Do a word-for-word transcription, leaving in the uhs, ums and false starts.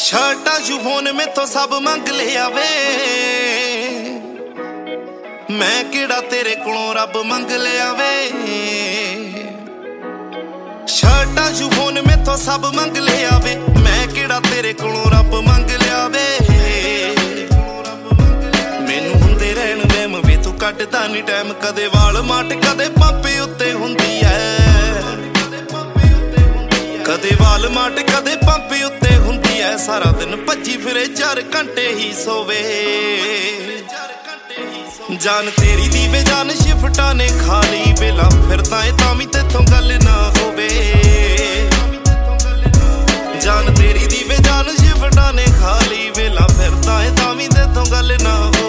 शर्टा यूफोन में तो सब मंग लिया वे, मैं किड़ा तेरे कोलों रब मंग लिया वे। शर्टा यूफोन में तो सब मंग लिया वे, मैं किड़ा तेरे कोलों रब मंग लिया वे। मैनू हुंदे रहन वहम वे तू कटदा नहीं टाइम, कदे वाल माट कदे पंपे उत्ते हुंदी है, कदे वाल माट कदे पंपे उत्ते हुंदी है। सारा दिन भज्जी फिरे चार घंटे ही सोवे, जान तेरी दी वे जान शिफ्टा ने खाली वेला, फिरदा ए तां वी तेथों गल ना होवे। जान तेरी दी वे जान शिफ्टा ने खाली वेला, फिरदा ए तां वी तेथों गल ना होवे।